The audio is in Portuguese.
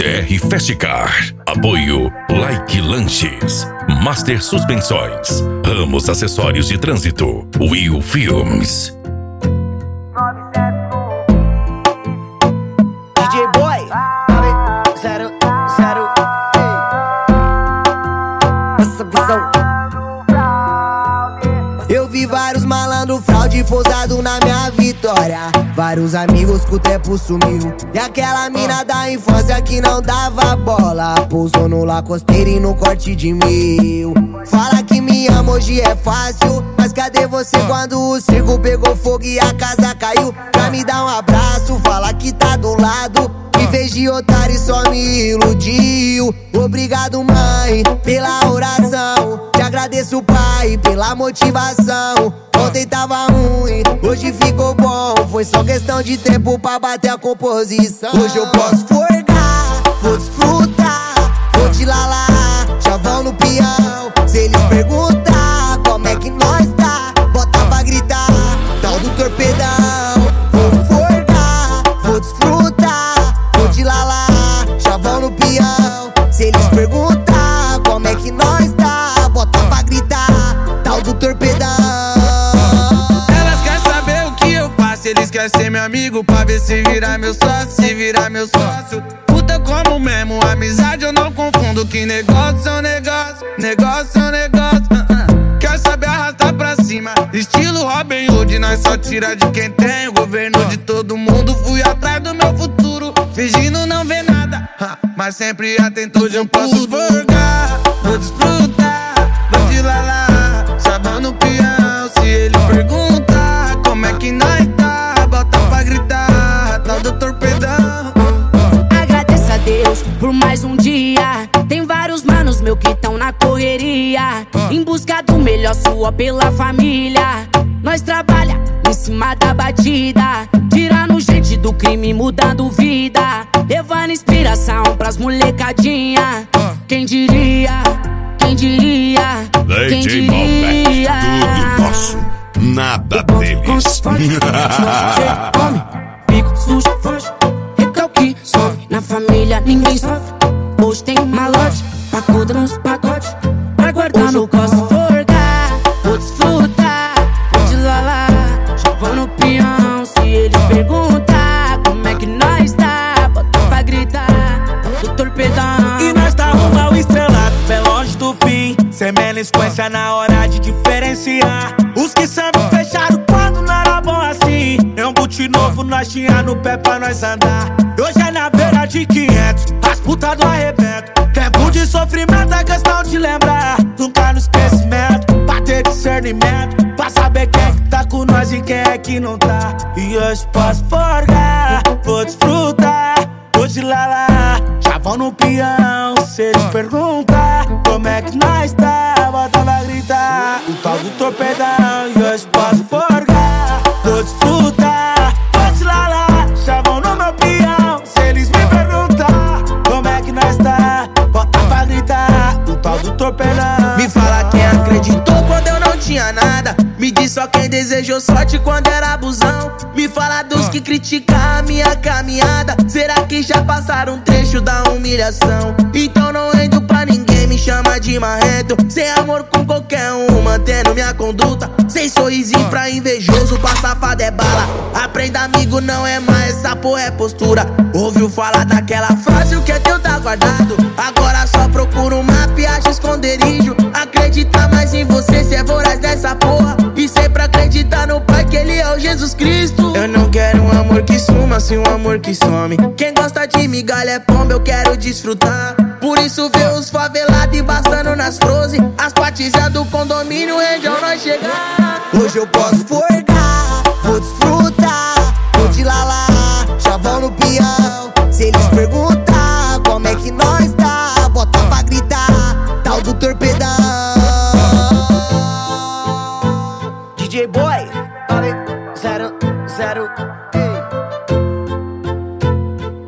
TR Festicar. Apoio Like Lanches, Master Suspensões, Ramos Acessórios de Trânsito, Will Films. DJ Boy 900, essa visão. Eu vi vários malandro fraude pousado na minha vitória. Vários amigos que o tempo sumiu. E aquela mina da infância que não dava bola pousou no Lacosteiro e no corte de 1000. Fala que me ama, hoje é fácil, mas cadê você quando o circo pegou fogo e a casa caiu? Pra me dar um abraço, fala que tá do lado. Em vez de otário só me iludiu. Obrigado, mãe, pela oração. Te agradeço, pai, pela motivação. Ontem tava ruim, hoje ficou bom. Foi só questão de tempo pra bater a composição. Hoje eu posso forgar, vou desfrutar, vou te lalar, chavão no peão. Se eles perguntar como é que nós tá, bota pra gritar, tal do torpedão. Vou forgar, vou desfrutar, vou te lalar, chavão no peão. Se eles perguntar como é que nós tá, bota pra gritar, tal do torpedão. Eles querem ser meu amigo pra ver se virar meu sócio, se virar meu sócio. Puta como mesmo, amizade eu não confundo. Que negócio é um negócio, negócio é um negócio. Quer saber arrastar pra cima, estilo Robin Hood. Nós só tira de quem tem, o governo de todo mundo. Fui atrás do meu futuro, fingindo não ver nada, mas sempre atento. Hoje eu posso forgar, vou desfrutar, vou te lalar, chavão no peão. Se ele perguntar como é que nós tá, bota pra gritar, tal do torpedão. Agradeço a Deus por mais um dia. Tem vários manos meu que tão na correria, em busca do melhor, sua pela família. Nós trabalha em cima da batida, tirando gente do crime, mudando vida, levando inspiração pras molecadinha. Quem diria, quem diria, quem diria. Tudo nosso, nada deles. Come, fico sujo, foge, recalque, sobe. Na família ninguém sofre. Hoje tem malote, pacuda nos pacotes, pra guardar no cosmo. Forgar, vou desfrutar, vou te lalar, chavão no peão. Se eles perguntar como é que nós tá, bota pra gritar, do torpedão. E nós tá rumo ao estrelado, bem longe do fim, sem melisquência na hora de diferenciar. Os que sabem fecharam quando não era bom assim. É um boot novo, nós tinha no pé pra nós andar. Hoje é na beira de 500, as putas do arrebento. Tempo de sofrimento é questão de lembrar, nunca no esquecimento, pra ter discernimento, pra saber quem é que tá com nós e quem é que não tá. E hoje posso forgar, vou desfrutar, vou te lalar, chavão no peão. Se eles perguntar como é que nós tá, bota pra gritar, o tal do torpedão. E hoje posso forgar, vou desfrutar, vou te lalar, chavão no meu peão. Se eles me perguntar como é que nós tá, bota pra gritar, o tal do torpedão. Me fala quem acreditou quando eu não tinha nada. Me diz só quem desejou sorte quando era abusão. Me fala dos que criticam a minha caminhada. Será que já passaram um trecho da humilhação? Então não rendo pra ninguém, me chama de marrento. Sem amor com qualquer um, mantendo minha conduta. Sem sorrisinho pra invejoso, pra safado é bala. Aprenda amigo, não é mais, essa porra é postura. Ouviu falar daquela frase, o que é teu tá guardado. Agora só procura um mapa e acha esconderijo. Acredita mais em você, cê é voraz dessa porra. E sempre acreditar no Pai, que Ele é o Jesus Cristo. Eu não quero um amor que suma, sim um amor que some. Quem gosta de migalha é pomba, eu quero desfrutar. Por isso vê os favelados embaçando nas froze. As patizas do condomínio, onde nós chegar. Hoje eu posso forgar, vou desfrutar, vou te lalar, chavão no peão.